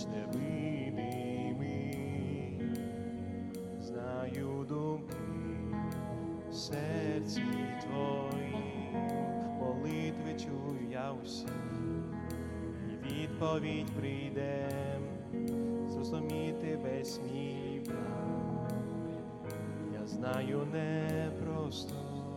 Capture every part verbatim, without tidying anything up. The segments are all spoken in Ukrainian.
хоч невидимий, знаю думки в серці твої, молитви чую я усі, і відповідь прийде, зрозуміти весь мій план. Я знаю непросто,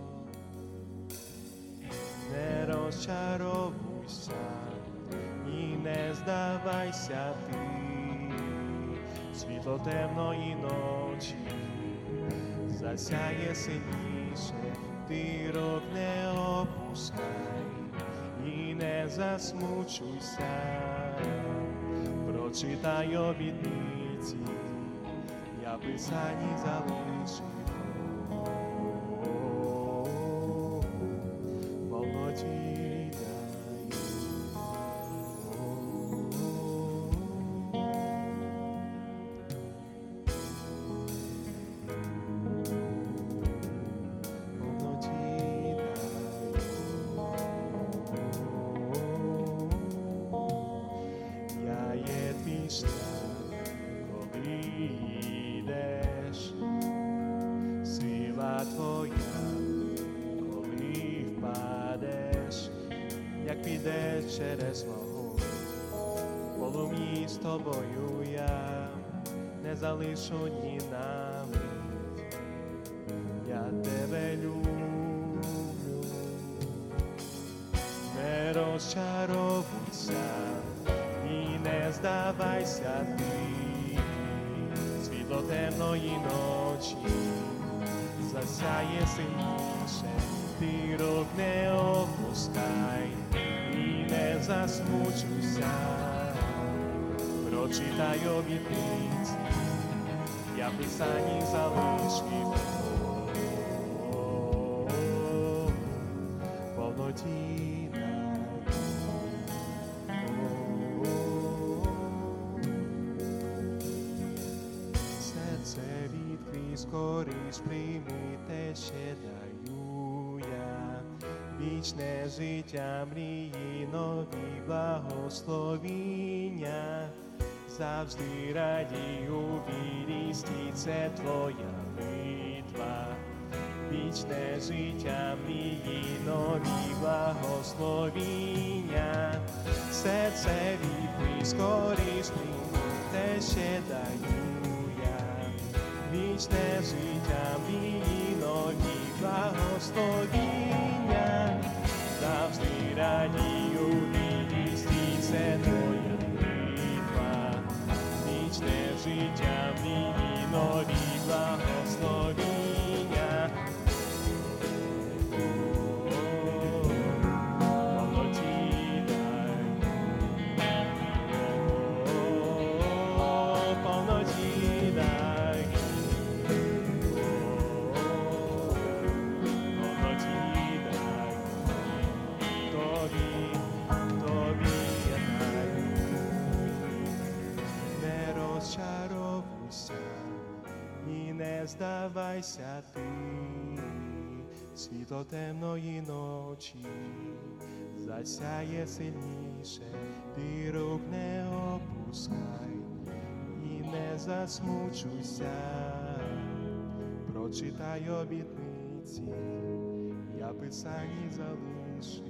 не розчаровуйся і не здавайся ти, світло темної ночі засяє сильніше, ти рук не опускай і не засмучуйся, прочитай обітниці, я писані залишив. Повноті даю. Повноті даю. Я є твій шлях, коли йдеш, сила твоя, коли впадеш, як підеш через вогонь, полум'ї з тобою я не залишу ні на мить, я тебе люблю. Не розчаровуйся і не здавайся ти, світло темної ночі засяє сильніше, ти рук не опускай і не засмучуйся, прочитай обітниці, я писані залишив. Повноті даю. Серце відкрий, скоріш прийми те, ще даю я, вічне життя, мрії, нові благословіння, завжди радій у вірі, стій, це твоя битва. Вічне життя, мрії, нові благословіння, серце відкрий, скоріш прийми те, ще даю я, вічне життя, мрії, нові благословіння, завжди радію вірі, стій, це твоя битва. Вічне життя, мрії, нові благословіння. І не здавайся ти, світло темної ночі засяє сильніше, ти рук не опускай і не засмучуйся, прочитай обітниці, я писані залишив.